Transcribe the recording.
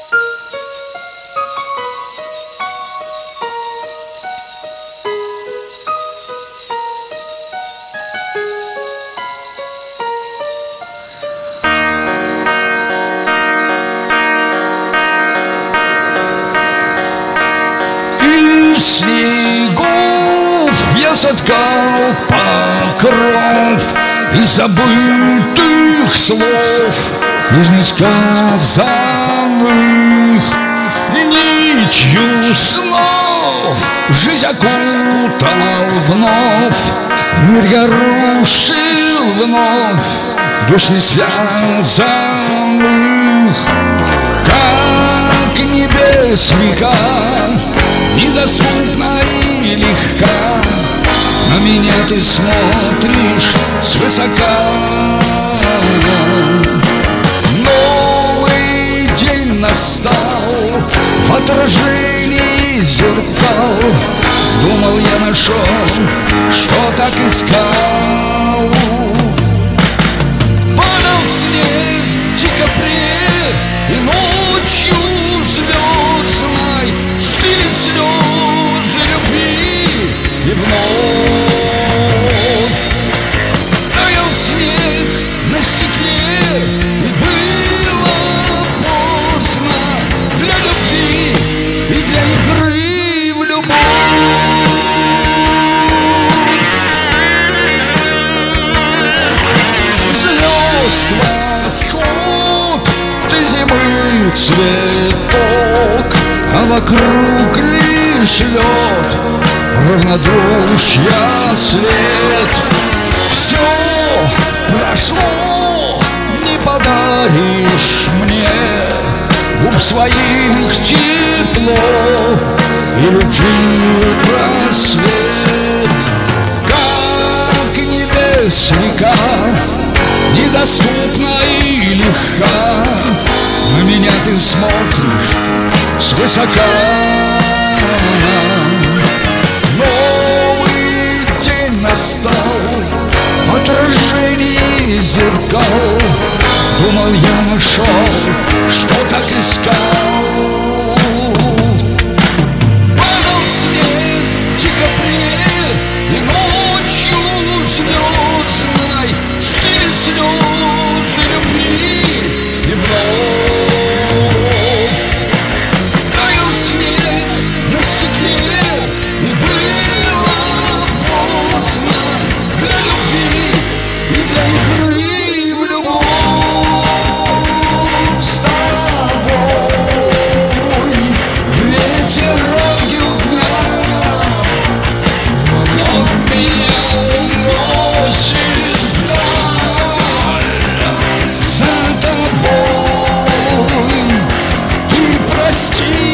Снегов я соткал покров из забытых слов, из несказанных, нитью снов жизнь окутал вновь, мир я рушил вновь, душ не связанных, как небес река, недоступна и легка. На меня ты смотришь свысока. Новый день настал в отражении зеркал. Думал, я нашел, что так искал. Падал снег в декабре, и ночью звездной стыли слезы любви, и вновь таял снег на стекле, и было поздно для любви и для игры в любовь. Звезд восход, ты зимы цветок, а вокруг лишь лед, равнодушья след. Все прошло, не подаришь мне губ своих тепло и любви просвет. Как небес река, недоступна и легка. На меня ты смотришь свысока. Новый день настал в отражении зеркал. Думал, я нашел, что так искал. Падал снег в декабре, и ночью звездной стыли слезы любви, и вновь таял снег на стекле, и было поздно для любви и для игры в любовь. С тобой ветерок дня вновь меня уносит вдаль. За тобой ты прости.